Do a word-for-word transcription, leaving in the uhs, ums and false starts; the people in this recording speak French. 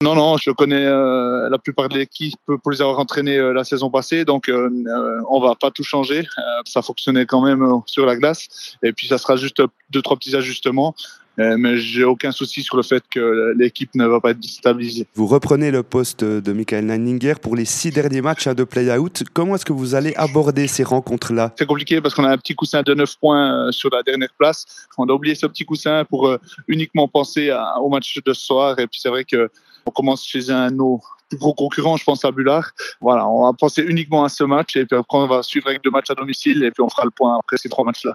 Non, non, je connais euh, la plupart de l'équipe pour les avoir entraînés euh, la saison passée, donc euh, euh, on va pas tout changer. Euh, ça fonctionnait quand même euh, sur la glace, et puis ça sera juste deux, trois petits ajustements. Euh, mais j'ai aucun souci sur le fait que l'équipe ne va pas être déstabilisée. Vous reprenez le poste de Michael Nanninger pour les six derniers matchs de play-out. Comment est-ce que vous allez aborder ces rencontres-là? C'est compliqué parce qu'on a un petit coussin de neuf points euh, sur la dernière place. On a oublié ce petit coussin pour euh, uniquement penser à, au match de ce soir. Et puis c'est vrai que on commence chez un de nos plus gros concurrents, je pense à Bullard. Voilà, on va penser uniquement à ce match et puis après on va suivre avec deux matchs à domicile et puis on fera le point après ces trois matchs-là.